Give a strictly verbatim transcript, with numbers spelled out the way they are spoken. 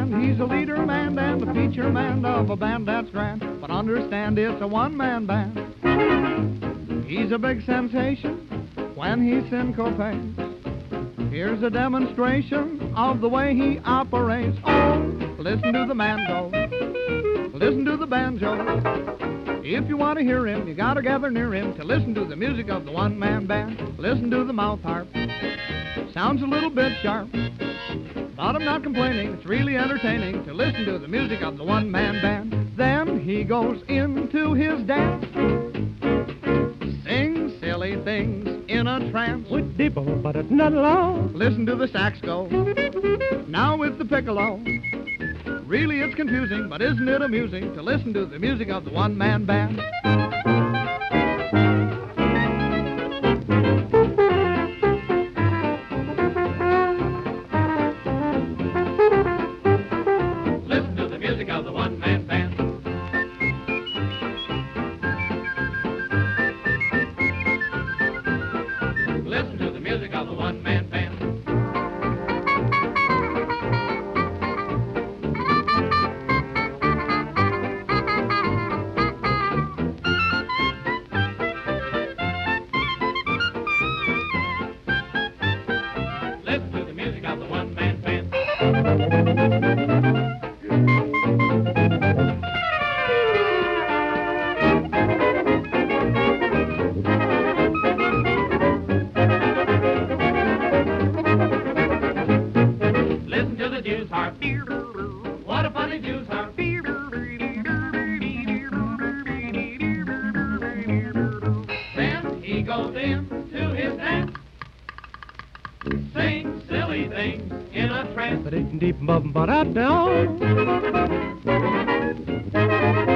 band. He's a leader man and the feature man of a band that's grand. But understand it's a one-man band. He's a big sensation when he syncopates. Here's a demonstration of the way he operates. Oh, listen to the man go. Listen to the banjo. If you want to hear him, you gotta gather near him to listen to the music of the one-man band. Listen to the mouth harp. Sounds a little bit sharp, but I'm not complaining. It's really entertaining to listen to the music of the one-man band. Then he goes into his dance, sings silly things in a trance. With deep, but it's not long. Listen to the sax go. Now with the piccolo. Really it's confusing, but isn't it amusing to listen to the music of the one-man band? Listen to the music of the one-man band. Listen to the music of the one-man band. Listen to the music of the one-man band. Listen to the Jew's harp. What a funny Jew's harp. Then he goes into his dance, sing silly things in a trance. But it's deep, but I don't.